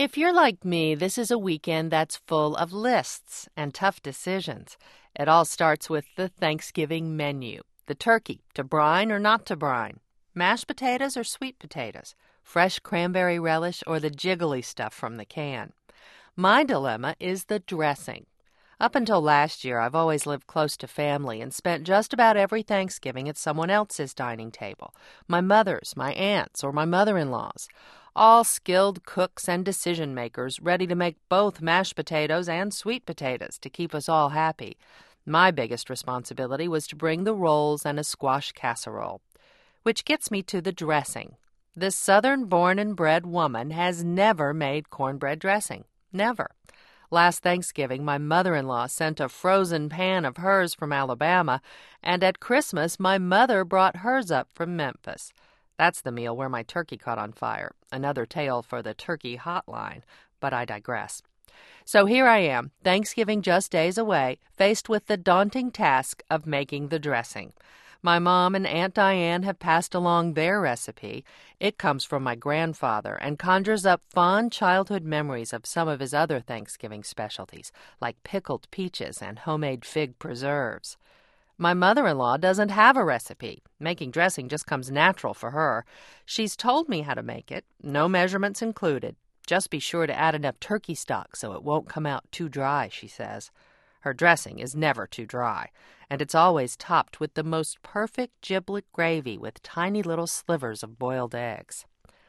If you're like me, this is a weekend that's full of lists and tough decisions. It all starts with the Thanksgiving menu. The turkey, to brine or not to brine? Mashed potatoes or sweet potatoes? Fresh cranberry relish or the jiggly stuff from the can? My dilemma is the dressing. Up until last year, I've always lived close to family and spent just about every Thanksgiving at someone else's dining table. My mother's, my aunt's, or my mother-in-law's. All skilled cooks and decision makers ready to make both mashed potatoes and sweet potatoes to keep us all happy. My biggest responsibility was to bring the rolls and a squash casserole. Which gets me to the dressing. This Southern-born and bred woman has never made cornbread dressing. Never. Last Thanksgiving, my mother-in-law sent a frozen pan of hers from Alabama, and at Christmas, my mother brought hers up from Memphis. That's the meal where my turkey caught on fire. Another tale for the turkey hotline, but I digress. So here I am, Thanksgiving just days away, faced with the daunting task of making the dressing. My mom and Aunt Diane have passed along their recipe. It comes from my grandfather and conjures up fond childhood memories of some of his other Thanksgiving specialties, like pickled peaches and homemade fig preserves. My mother-in-law doesn't have a recipe. Making dressing just comes natural for her. She's told me how to make it, no measurements included. Just be sure to add enough turkey stock so it won't come out too dry, she says. Her dressing is never too dry, and it's always topped with the most perfect giblet gravy with tiny little slivers of boiled eggs.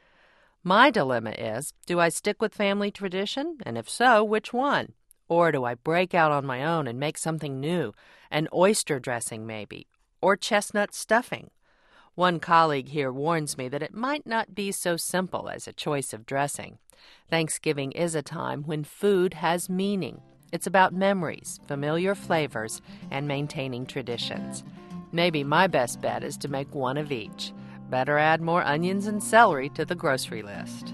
My dilemma is, do I stick with family tradition? And if so, which one? Or do I break out on my own and make something new? An oyster dressing, maybe, or chestnut stuffing. One colleague here warns me that it might not be so simple as a choice of dressing. Thanksgiving is a time when food has meaning. It's about memories, familiar flavors, and maintaining traditions. Maybe my best bet is to make one of each. Better add more onions and celery to the grocery list.